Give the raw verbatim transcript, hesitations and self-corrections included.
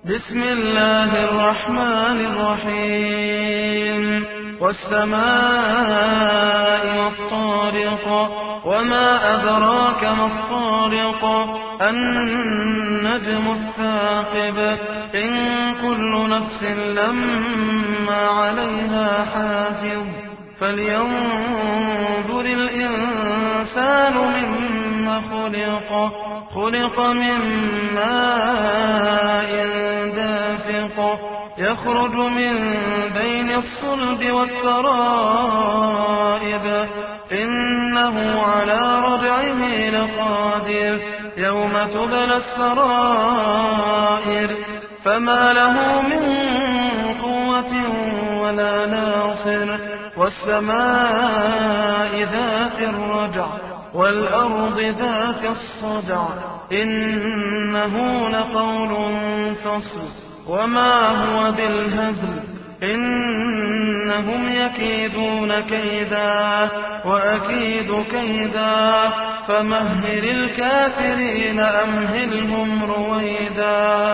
بسم الله الرحمن الرحيم والسماء والطارق وما أدراك ما الطارق النجم الثاقب إن كل نفس لما عليها حافظ فلينظر الإنسان مما خلق خلق من ماء دافق يخرج من بين الصلب والترائب إنه على رجعه لقادر يوم تبلى السرائر فما له من قوة ولا ناصر والسماء ذات الرجع والأرض ذات الصدع إنه لقول فصل وما هو بالهزل إنهم يكيدون كيدا وأكيد كيدا فمهل الكافرين أمهلهم رويدا